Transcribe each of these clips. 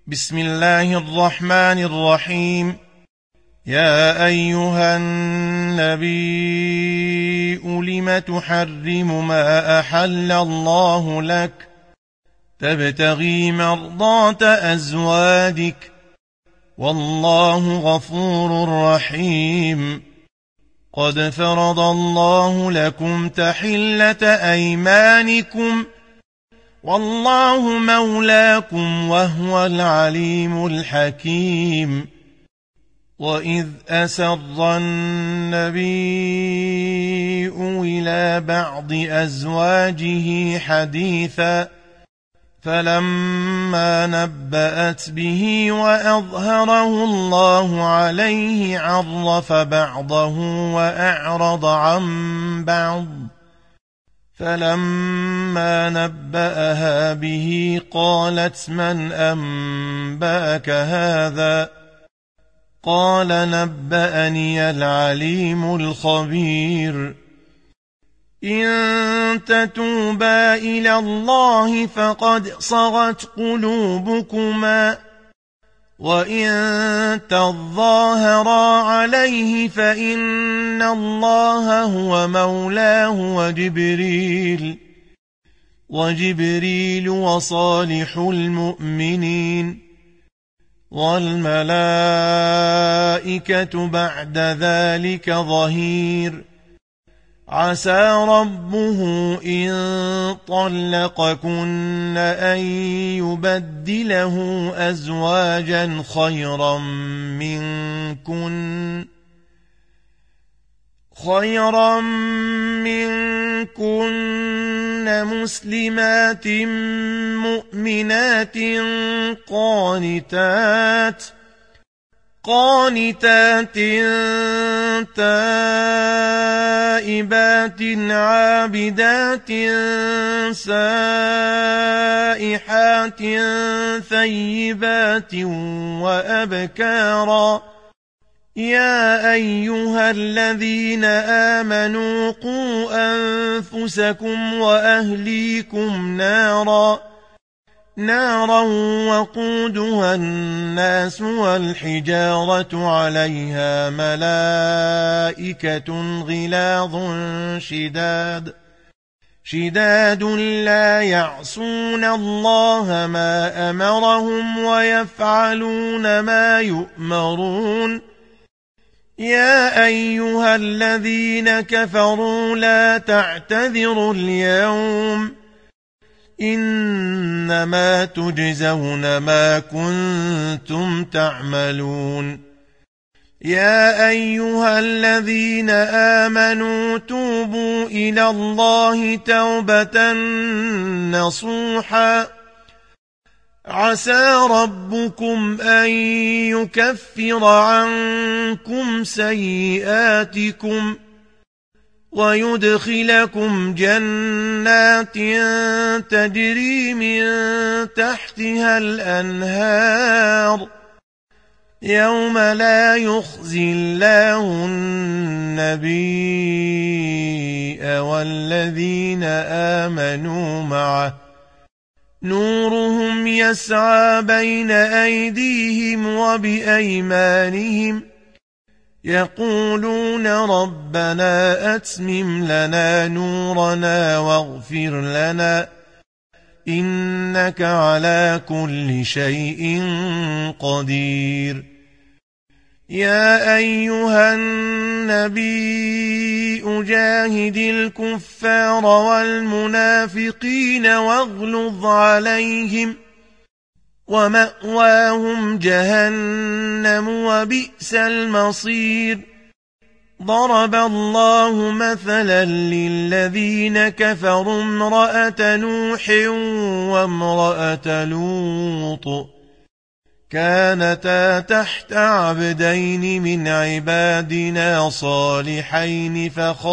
بسم الله الرحمن الرحيم. يا أيها النبي لم تحرم ما أحل الله لك تبتغي مرضات أزواجك والله غفور رحيم. قد فرض الله لكم تحلة أيمانكم والله مولاكم وهو العليم الحكيم. وإذ أسر النبي إلى بعض أزواجه حديثا فلما نبأت به وأظهره الله عليه عرف بعضه وأعرض عن بعض فلما نبأها به قالت من أنبأك هذا قال نبأني العليم الخبير. إن تتوبا إلى الله فقد صغت قلوبكما وإن تظاهرا عليه فإن الله هو مولاه وجبريل وصالح المؤمنين والملائكة بعد ذلك ظهير. عسى ربه إن طلقكن أن يبدله أزواجا خيرا منكن مسلمات مؤمنات قانتات تائبات عابدات سائحات ثيبات وأبكارا. يا أيها الذين آمنوا قوا أنفسكم وأهليكم نارا وقودها الناس والحجارة عليها ملائكة غلاظ شداد لا يعصون الله ما أمرهم ويفعلون ما يؤمرون. يا أيها الذين كفروا لا تعتذروا اليوم إنما تجزون ما كنتم تعملون. يا أيها الذين آمنوا توبوا إلى الله توبة نصوحا عسى ربكم أن يكفر عنكم سيئاتكم ويدخلكم جنات تجري من تحتها الأنهار يوم لا يخزي الله النبي والذين آمنوا معه نورهم يسعى بين أيديهم وبأيمانهم يقولون ربنا أتمم لنا نورنا واغفر لنا إنك على كل شيء قدير. يا أيها النبي جاهد الكفار والمنافقين واغلظ عليهم ومأواهم جهنم وبئس المصير. ضرب الله مثلا للذين كفروا امرأة نوح وامرأة لوط كانتا تحت عبدين من عبادنا صالحين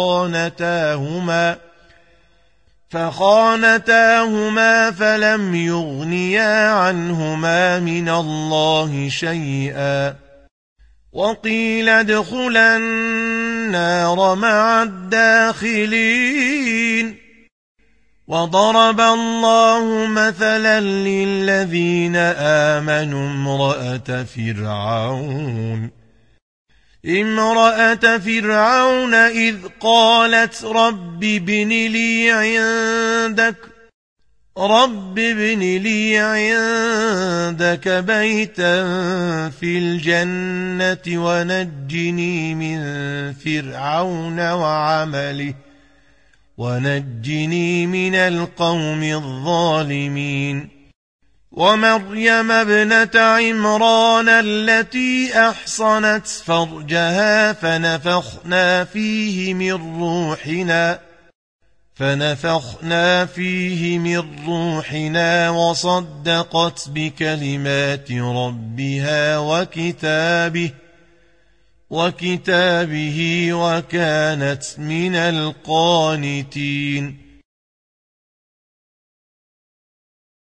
فخانتاهما فلم يغنيا عنهما من الله شيئا وقيل ادخلا النار مع الداخلين. وضرب الله مثلا للذين آمنوا امرأة فرعون إذ قالت رب ابن لي عندك بيتا في الجنة ونجني من فرعون وعمله ونجني من القوم الظالمين ومريم ابنة عمران التي أحصنت فرجها فنفخنا فيه من روحنا وصدقت بكلمات ربها وكتابه وكانت من القانتين